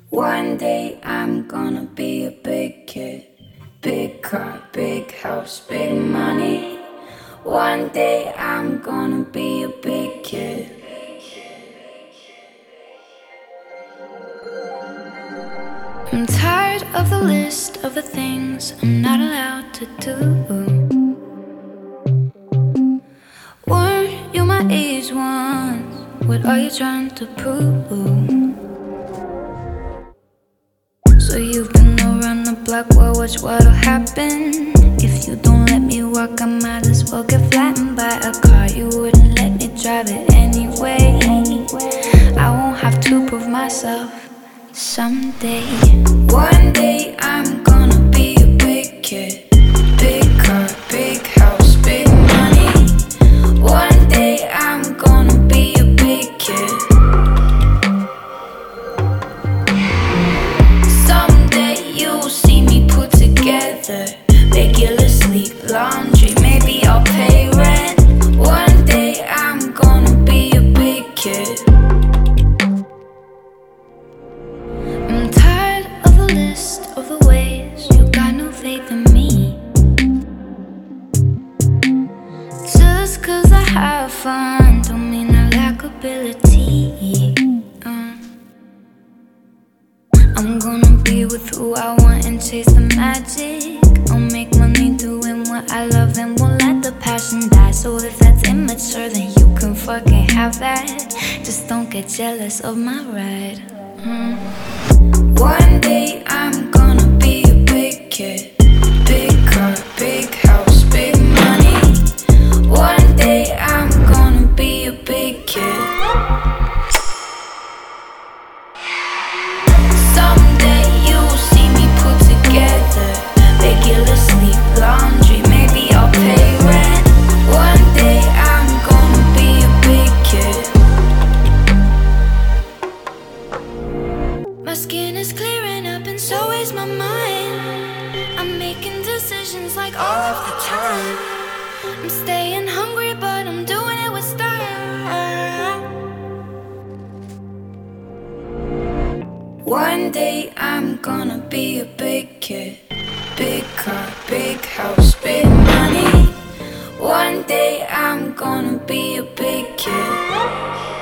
One day I'm gonna be a big kid. Big car, big house, big money. One day I'm gonna be a big kid. I'm tired of the list of the things I'm not allowed to do. Weren't you my age once? What are you trying to prove? So you've been around the block, well watch what'll happen. If you don't let me walk, I might as well get flattened by a car. You wouldn't let me drive it anyway. I won't have to prove myself someday. One day I'm gonna be a big kid. Big car, big house, big money. One day I'm gonna be a big kid. You'll see me put together regular sleep, laundry, maybe I'll pay rent. One day I'm gonna be a big kid. I'm tired of the list of the ways you got no faith in me. Just cause I have fun don't mean I lack ability. I'm gonna be with who I want and chase the magic. I'll make money doing what I love and won't let the passion die. So if that's immature, then you can fucking have that. Just don't get jealous of my ride. One day I'm gonna be a big kid. Big car, big house, big money. One day I'm gonna be a big kid. Regular sleep, laundry, maybe I'll pay rent. One day I'm gonna be a big kid. My skin is clearing up and so is my mind. I'm making decisions like all of the time. I'm staying hungry but I'm doing it with style. One day I'm gonna be a big kid. Big car, big house, big money. One day I'm gonna be a big kid.